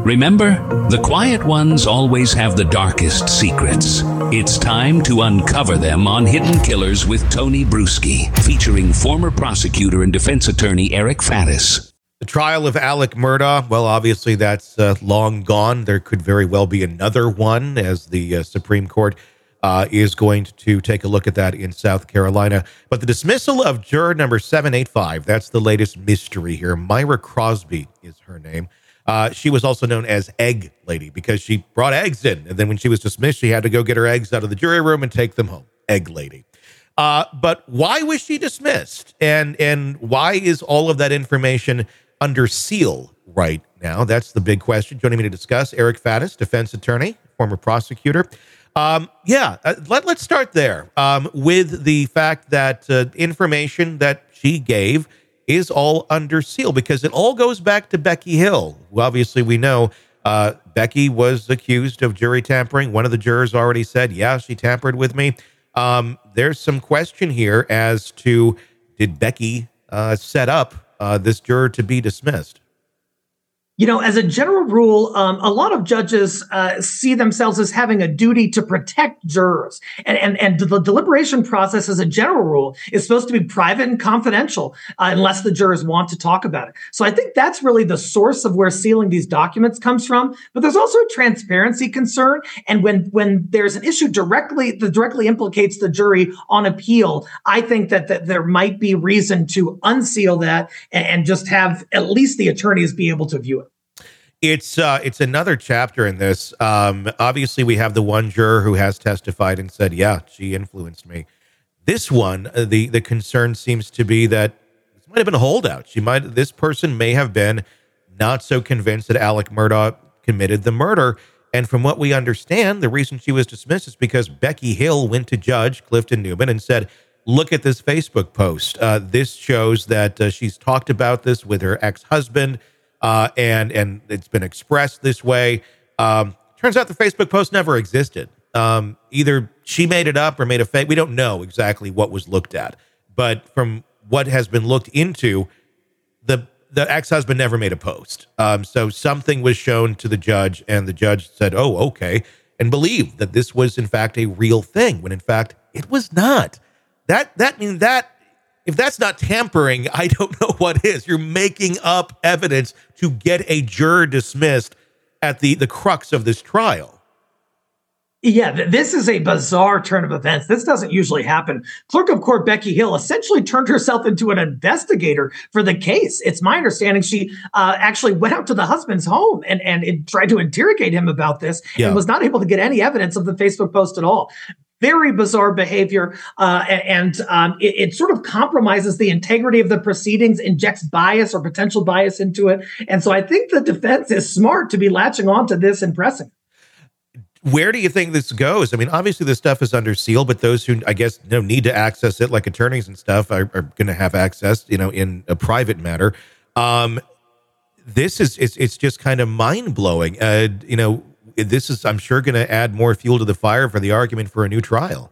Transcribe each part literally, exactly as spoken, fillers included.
Remember, the quiet ones always have the darkest secrets. It's time to uncover them on Hidden Killers with Tony Bruschi, featuring former prosecutor and defense attorney Eric Faddis. The trial of Alec Murdaugh, well, obviously that's uh, long gone. There could very well be another one, as the uh, Supreme Court uh, is going to take a look at that in South Carolina. But the dismissal of juror number seven eighty-five, that's the latest mystery here. Myra Crosby is her name. Uh, she was also known as Egg Lady because she brought eggs in. And then when she was dismissed, she had to go get her eggs out of the jury room and take them home. Egg Lady. Uh, but why was she dismissed? And and why is all of that information under seal right now? That's the big question. Joining me to discuss, Eric Faddis, defense attorney, former prosecutor. Um, yeah, uh, let, let's start there um, with the fact that uh, information that she gave is all under seal, because it all goes back to Becky Hill, who obviously we know uh, Becky was accused of jury tampering. One of the jurors already said, yeah, she tampered with me. Um, there's some question here as to, did Becky uh, set up uh, this juror to be dismissed? You know, as a general rule, um, a lot of judges uh, see themselves as having a duty to protect jurors. And, and, and the deliberation process, as a general rule, is supposed to be private and confidential uh, unless the jurors want to talk about it. So I think that's really the source of where sealing these documents comes from. But there's also a transparency concern. And when, when there's an issue directly that directly implicates the jury on appeal, I think that, that there might be reason to unseal that and, and just have at least the attorneys be able to view it. It's uh, it's another chapter in this. Um, obviously, we have the one juror who has testified and said, yeah, she influenced me. This one, uh, the, the concern seems to be that this might have been a holdout. She might, this person may have been not so convinced that Alec Murdaugh committed the murder. And from what we understand, the reason she was dismissed is because Becky Hill went to Judge Clifton Newman and said, look at this Facebook post. Uh, this shows that uh, she's talked about this with her ex-husband. Uh, and and it's been expressed this way. Um, turns out the Facebook post never existed. Um, either she made it up or made a fake. We don't know exactly what was looked at. But from what has been looked into, the the ex-husband never made a post. Um, so something was shown to the judge, and the judge said, oh, okay, and believed that this was, in fact, a real thing, when, in fact, it was not. That that means that if that's not tampering, I don't know what is. You're making up evidence to get a juror dismissed at the, the crux of this trial. Yeah, th- this is a bizarre turn of events. This doesn't usually happen. Clerk of Court Becky Hill essentially turned herself into an investigator for the case. It's my understanding she uh, actually went out to the husband's home and, and it tried to interrogate him about this yeah. and was not able to get any evidence of the Facebook post at all. Very bizarre behavior, uh, and, and um, it, it sort of compromises the integrity of the proceedings, injects bias or potential bias into it. And so I think the defense is smart to be latching on to this and pressing. Where do you think this goes? I mean, obviously this stuff is under seal, but those who, I guess, you know, need to access it, like attorneys and stuff, are, are going to have access, you know, in a private matter. Um, this is, it's, it's just kind of mind blowing. Uh, you know, this is, I'm sure, going to add more fuel to the fire for the argument for a new trial.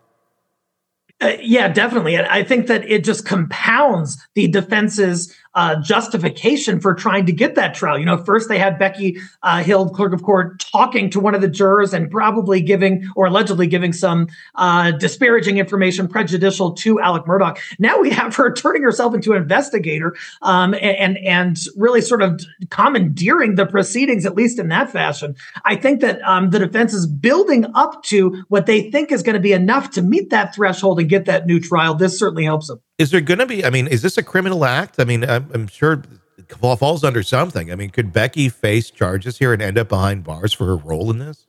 Uh, yeah, definitely. And I think that it just compounds the defense's uh, justification for trying to get that trial. You know, first they had Becky uh, Hill, clerk of court, talking to one of the jurors and probably giving or allegedly giving some uh, disparaging information prejudicial to Alec Murdaugh. Now we have her turning herself into an investigator um, and, and really sort of commandeering the proceedings, at least in that fashion. I think that um, the defense is building up to what they think is going to be enough to meet that threshold and get that new trial. This certainly helps them. Is there going to be, I mean, is this a criminal act? I mean, I'm, I'm sure it falls under something. I mean, could Becky face charges here and end up behind bars for her role in this?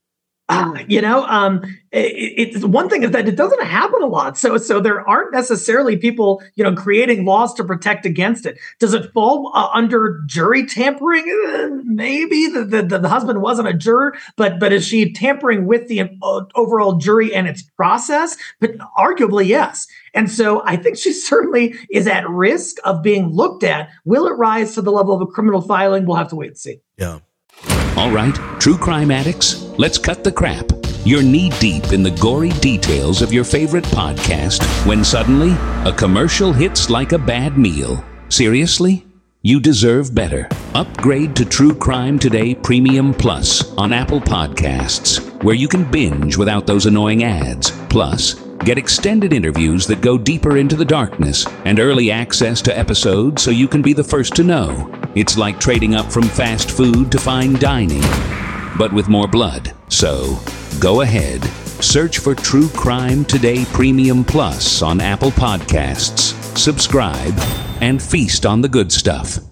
Uh, you know, um, it, it's one thing is that it doesn't happen a lot. So, so there aren't necessarily people, you know, creating laws to protect against it. Does it fall uh, under jury tampering? Uh, maybe the, the the husband wasn't a juror, but but is she tampering with the uh, overall jury and its process? But arguably, yes. And so I think she certainly is at risk of being looked at. Will it rise to the level of a criminal filing? We'll have to wait and see. Yeah. All right, true crime addicts, let's cut the crap. You're knee-deep in the gory details of your favorite podcast when suddenly a commercial hits like a bad meal. Seriously? You deserve better. Upgrade to True Crime Today Premium Plus on Apple Podcasts, where you can binge without those annoying ads. Plus, get extended interviews that go deeper into the darkness and early access to episodes so you can be the first to know. It's like trading up from fast food to fine dining, but with more blood. So, go ahead. Search for True Crime Today Premium Plus on Apple Podcasts. Subscribe and feast on the good stuff.